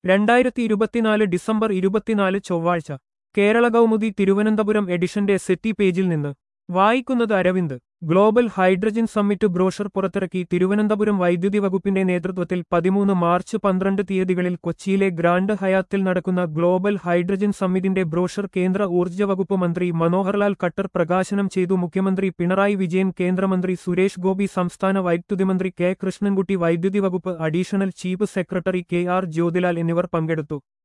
2024 December 24 ചൊവ്വാഴ്ച കേരള കൗമുദി തിരുവനന്തപുരം എഡിഷന്റെ settee പേജിൽ നിന്ന് വായിക്കുന്നത് Aravind. Global Hydrogen Summit brochure പുറത്തിറക്കി. തിരുവനന്തപുരം വൈദ്യുതി വകുപ്പിന്റെ നേതൃത്വത്തിൽ 13 മാർച്ച് 12 തീയതികളിൽ കൊച്ചിയിലെ ഗ്രാൻഡ് ഹയാത്തിൽ നടക്കുന്ന ഗ്ലോബൽ ഹൈഡ്രജൻ സമ്മിറ്റിന്റെ ബ്രോഷർ കേന്ദ്ര ഊർജ്ജ വകുപ്പ് മന്ത്രി മനോഹർലാൽ ഖട്ടർ പ്രകാശനം ചെയ്തു. മുഖ്യമന്ത്രി പിണറായി വിജയൻ, കേന്ദ്രമന്ത്രി സുരേഷ് ഗോപി, സംസ്ഥാന വൈദ്യുതി മന്ത്രി കെ. കൃഷ്ണൻകുട്ടി, വൈദ്യുതി വകുപ്പ് additional chief secretary K. R. Jyothilal എന്നിവർ പങ്കെടുത്തു.